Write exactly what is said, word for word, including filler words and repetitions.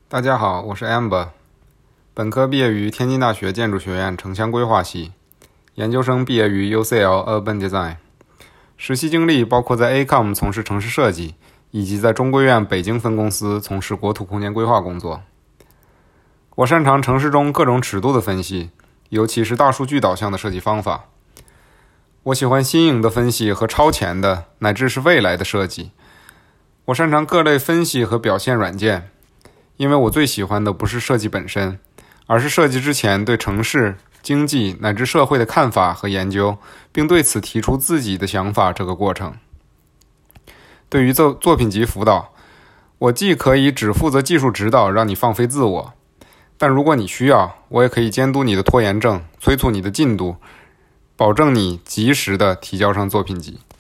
大家好，我是 Amber， 本科毕业于天津大学建筑学院城乡规划系，研究生毕业于 U C L Urban Design， 实习经历包括在 A C O M 从事城市设计，以及在中规院北京分公司从事国土空间规划工作。我擅长城市中各种尺度的分析，尤其是大数据导向的设计方法。我喜欢新颖的分析和超前的，乃至是未来的设计。我擅长各类分析和表现软件，因为我最喜欢的不是设计本身，而是设计之前对城市、经济乃至社会的看法和研究，并对此提出自己的想法这个过程。对于作作品集辅导，我既可以只负责技术指导，让你放飞自我，但如果你需要，我也可以监督你的拖延症，催促你的进度，保证你及时的提交上作品集。